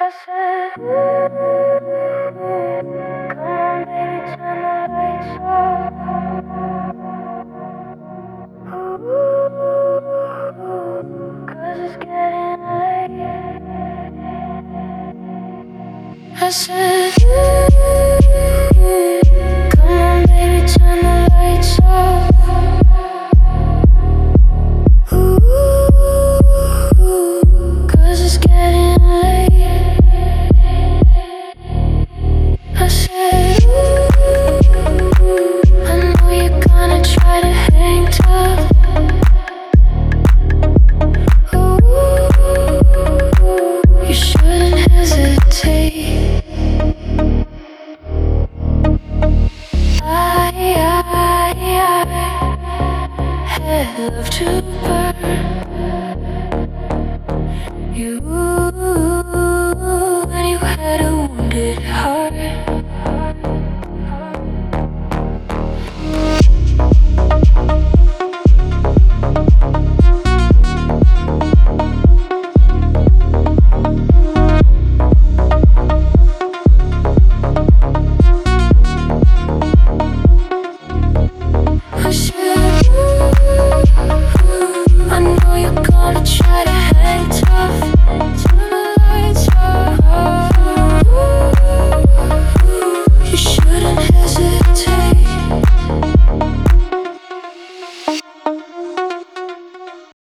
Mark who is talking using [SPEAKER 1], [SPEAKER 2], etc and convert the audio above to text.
[SPEAKER 1] I said, come on, baby, turn the lights off. Ooh, 'cause it's getting late. I said, come on, baby, turn the lights off.